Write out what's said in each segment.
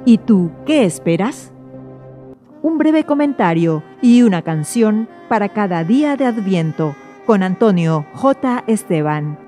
¿Y tú qué esperas? Un breve comentario y una canción para cada día de Adviento con Antonio J. Esteban.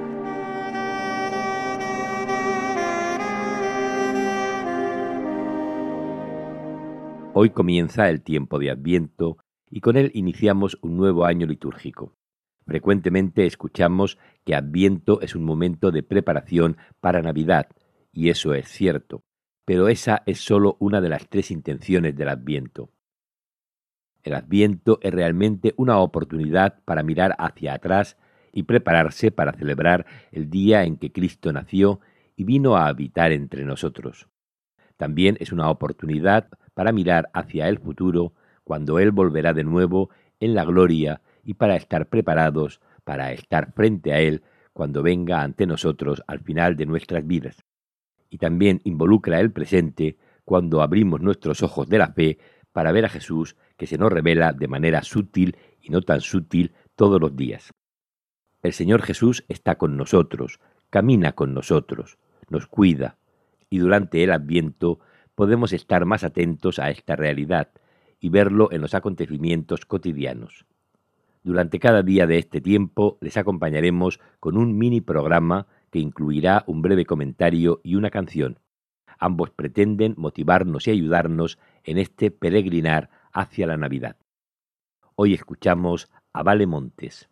Hoy comienza el tiempo de Adviento y con él iniciamos un nuevo año litúrgico. Frecuentemente escuchamos que Adviento es un momento de preparación para Navidad, y eso es cierto, pero esa es solo una de las tres intenciones del Adviento. El Adviento es realmente una oportunidad para mirar hacia atrás y prepararse para celebrar el día en que Cristo nació y vino a habitar entre nosotros. También es una oportunidad para mirar hacia el futuro, cuando Él volverá de nuevo en la gloria, y para estar preparados para estar frente a Él cuando venga ante nosotros al final de nuestras vidas. Y también involucra el presente, cuando abrimos nuestros ojos de la fe para ver a Jesús, que se nos revela de manera sutil y no tan sutil todos los días. El Señor Jesús está con nosotros, camina con nosotros, nos cuida, y durante el Adviento podemos estar más atentos a esta realidad y verlo en los acontecimientos cotidianos. Durante cada día de este tiempo les acompañaremos con un mini programa que incluirá un breve comentario y una canción. Ambos pretenden motivarnos y ayudarnos en este peregrinar hacia la Navidad. Hoy escuchamos a Vale Montes.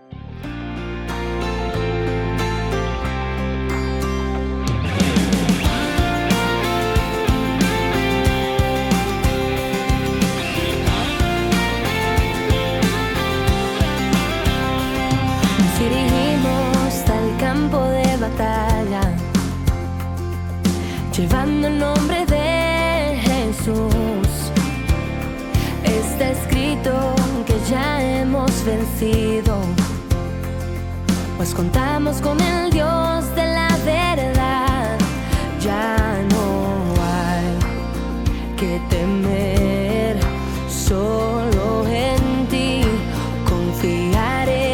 Llevando el nombre de Jesús, está escrito que ya hemos vencido, pues contamos con el Dios de la verdad. Ya no hay que temer, solo en ti confiaré.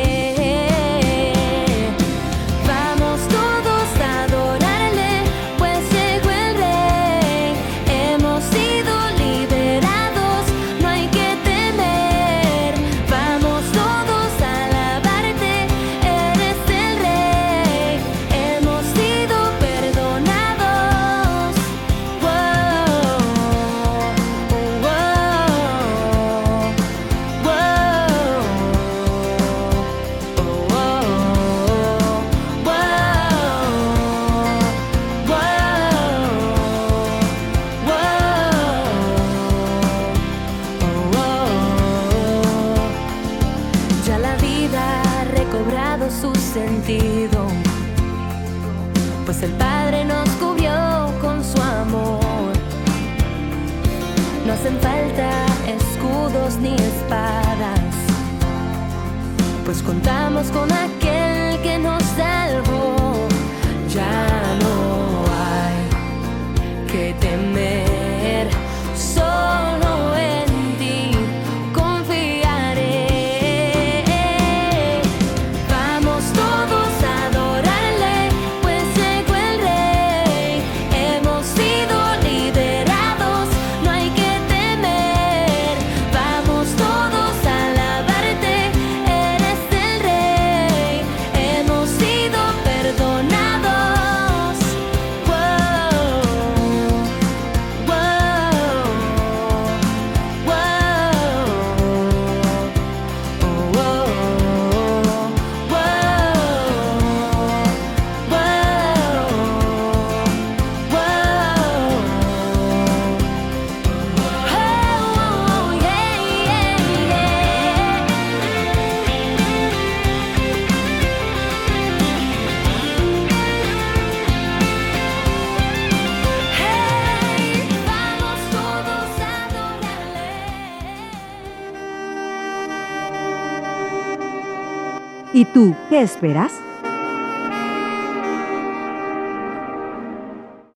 Sentido, pues el Padre nos cubrió con su amor. No hacen falta escudos ni espadas, pues contamos con aquel que nos salvó. Ya no hay que temer, solo en ti confiaré. ¿Y tú qué esperas?